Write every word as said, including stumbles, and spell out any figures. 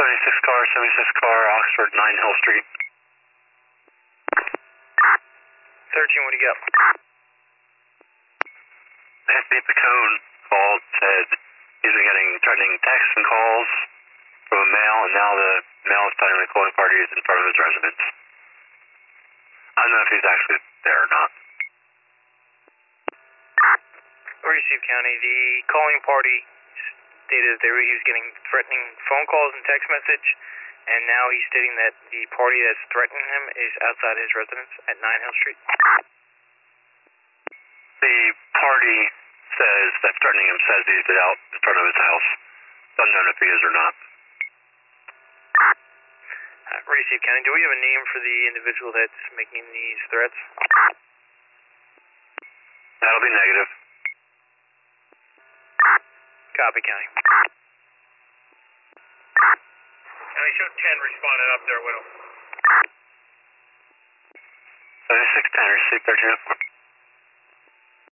seventy-six car, seventy-six car, Oxford, nine Hill Street. thirteen, what do you got? F B Picone called, said he's been getting threatening texts and calls from a male, and now the male is telling him the calling party is in front of his residence. I don't know if he's actually there or not. Receive County, the calling party stated that they were, he was getting threatening phone calls and text message, and now he's stating that the party that's threatening him is outside his residence at nine Hill Street. The party says that's threatening him says he's out in front of his house. Unknown if he is or not. Uh, Receive County, do we have a name for the individual that's making these threats? That'll be negative. Copy, County. County, show ten responded up there with him. seventy-six ten, receive thirteen oh four.